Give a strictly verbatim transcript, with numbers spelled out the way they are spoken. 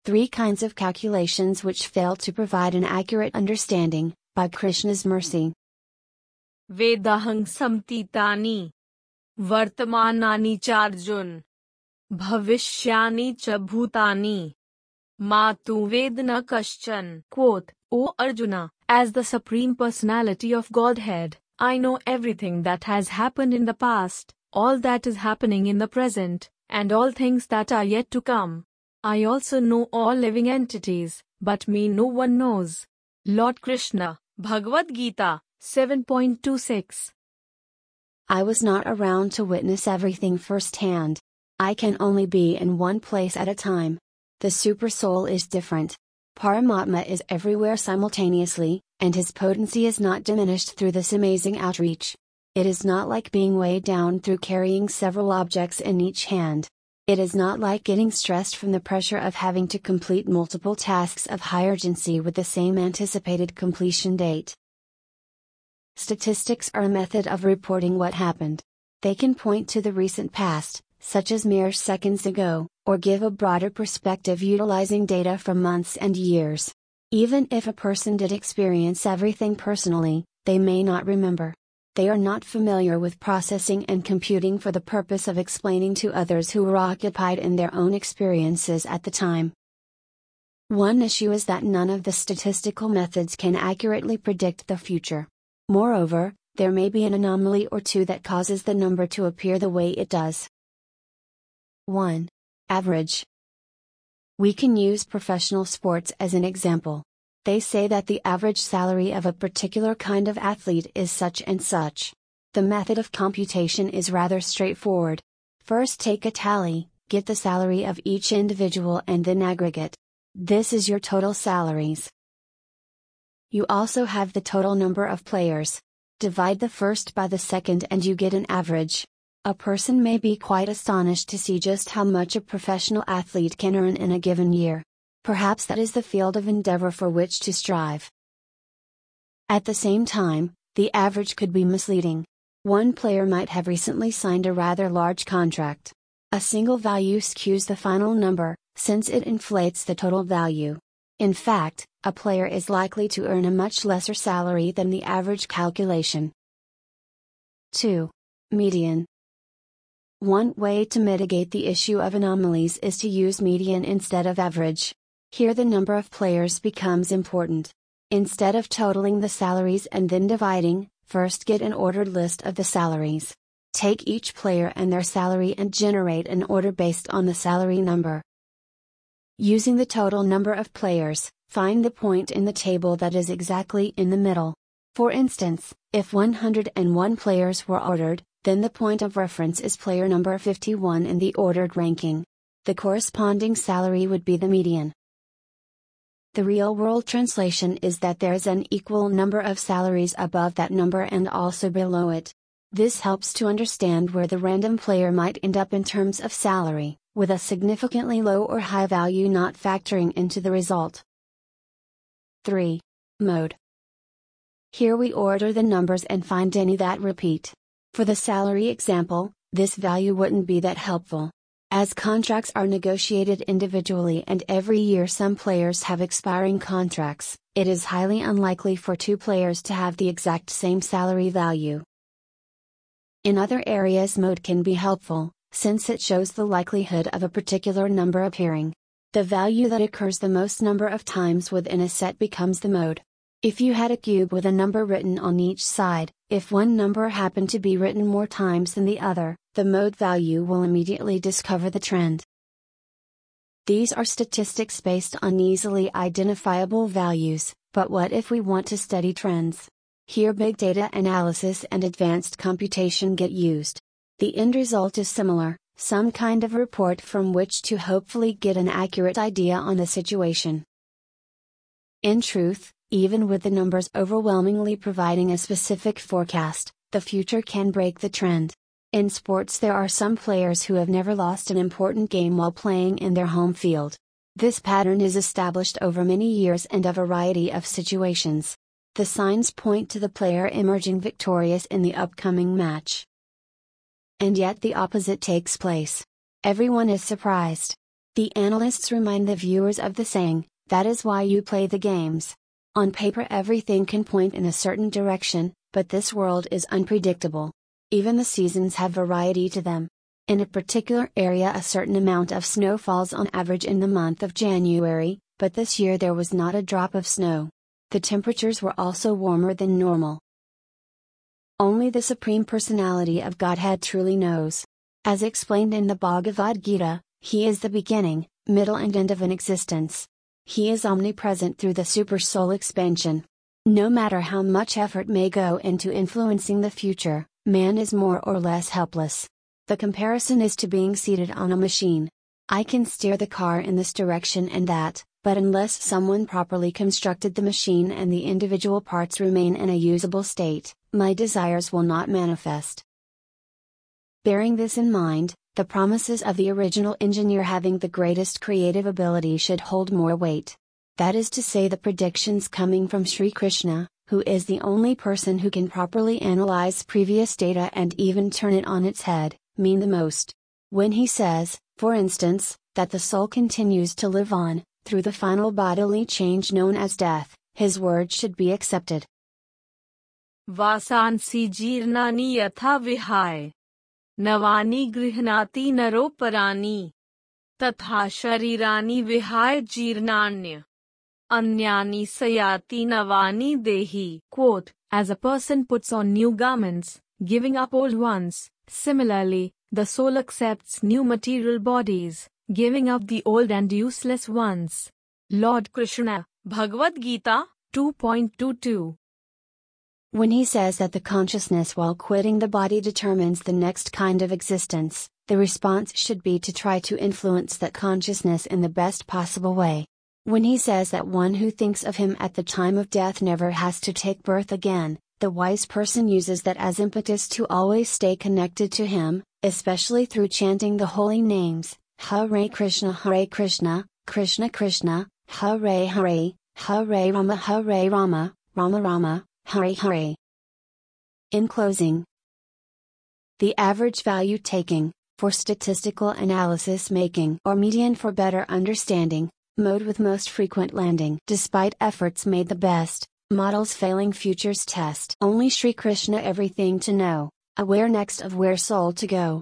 Three kinds of calculations which fail to provide an accurate understanding, by Krishna's mercy. Vedahang samtitani. Vartamanani charjun. Bhavishyani cha bhutani. Matu vedna kaschan. Quote, O Arjuna, as the Supreme Personality of Godhead, I know everything that has happened in the past, all that is happening in the present, and all things that are yet to come. I also know all living entities, but me no one knows. Lord Krishna, Bhagavad Gita, seven point two six. I was not around to witness everything firsthand. I can only be in one place at a time. The Supersoul is different. Paramatma is everywhere simultaneously, and his potency is not diminished through this amazing outreach. It is not like being weighed down through carrying several objects in each hand. It is not like getting stressed from the pressure of having to complete multiple tasks of high urgency with the same anticipated completion date. Statistics are a method of reporting what happened. They can point to the recent past, such as mere seconds ago, or give a broader perspective utilizing data from months and years. Even if a person did experience everything personally, they may not remember. They are not familiar with processing and computing for the purpose of explaining to others who were occupied in their own experiences at the time. One issue is that none of the statistical methods can accurately predict the future. Moreover, there may be an anomaly or two that causes the number to appear the way it does. one. Average. We can use professional sports as an example. They say that the average salary of a particular kind of athlete is such and such. The method of computation is rather straightforward. First take a tally, get the salary of each individual and then aggregate. This is your total salaries. You also have the total number of players. Divide the first by the second and you get an average. A person may be quite astonished to see just how much a professional athlete can earn in a given year. Perhaps that is the field of endeavor for which to strive. At the same time, the average could be misleading. One player might have recently signed a rather large contract. A single value skews the final number, since it inflates the total value. In fact, a player is likely to earn a much lesser salary than the average calculation. two. Median. One way to mitigate the issue of anomalies is to use median instead of average. Here the number of players becomes important. Instead of totaling the salaries and then dividing, first get an ordered list of the salaries. Take each player and their salary and generate an order based on the salary number. Using the total number of players, find the point in the table that is exactly in the middle. For instance, if one hundred one players were ordered, then the point of reference is player number fifty-one in the ordered ranking. The corresponding salary would be the median. The real-world translation is that there is an equal number of salaries above that number and also below it. This helps to understand where the random player might end up in terms of salary, with a significantly low or high value not factoring into the result. three. Mode. Here we order the numbers and find any that repeat. For the salary example, this value wouldn't be that helpful. As contracts are negotiated individually and every year some players have expiring contracts, it is highly unlikely for two players to have the exact same salary value. In other areas mode can be helpful, since it shows the likelihood of a particular number appearing. The value that occurs the most number of times within a set becomes the mode. If you had a cube with a number written on each side, if one number happened to be written more times than the other, the mode value will immediately discover the trend. These are statistics based on easily identifiable values, but what if we want to study trends? Here big data analysis and advanced computation get used. The end result is similar, some kind of report from which to hopefully get an accurate idea on the situation. In truth, even with the numbers overwhelmingly providing a specific forecast, the future can break the trend. In sports there are some players who have never lost an important game while playing in their home field. This pattern is established over many years and a variety of situations. The signs point to the player emerging victorious in the upcoming match. And yet the opposite takes place. Everyone is surprised. The analysts remind the viewers of the saying, that is why you play the games. On paper everything can point in a certain direction, but this world is unpredictable. Even the seasons have variety to them. In a particular area a certain amount of snow falls on average in the month of January, but this year there was not a drop of snow. The temperatures were also warmer than normal. Only the Supreme Personality of Godhead truly knows. As explained in the Bhagavad Gita, He is the beginning, middle and end of an existence. He is omnipresent through the Super-Soul expansion. No matter how much effort may go into influencing the future, man is more or less helpless. The comparison is to being seated on a machine. I can steer the car in this direction and that, but unless someone properly constructed the machine and the individual parts remain in a usable state, my desires will not manifest. Bearing this in mind, the promises of the original engineer having the greatest creative ability should hold more weight. That is to say, the predictions coming from Sri Krishna, who is the only person who can properly analyze previous data and even turn it on its head, mean the most. When he says, for instance, that the soul continues to live on, through the final bodily change known as death, his words should be accepted. Vasansi jirnani yatha vihai. Navani grihnati naro parani. Tatha sharirani vihai jirnanya. Anyani sayati navani dehi. Quote, as a person puts on new garments, giving up old ones, similarly, the soul accepts new material bodies, giving up the old and useless ones. Lord Krishna, Bhagavad Gita, two point two two. When he says that the consciousness while quitting the body determines the next kind of existence, the response should be to try to influence that consciousness in the best possible way. When he says that one who thinks of him at the time of death never has to take birth again, the wise person uses that as impetus to always stay connected to him, especially through chanting the holy names, Hare Krishna Hare Krishna, Krishna Krishna, Hare Hare, Hare Rama Hare Rama, Rama Rama, Hare Hare. In closing, the average value taking, for statistical analysis making or median for better understanding, mode with most frequent landing despite efforts made the best, models failing futures test only Sri Krishna everything to know, aware next of where soul to go.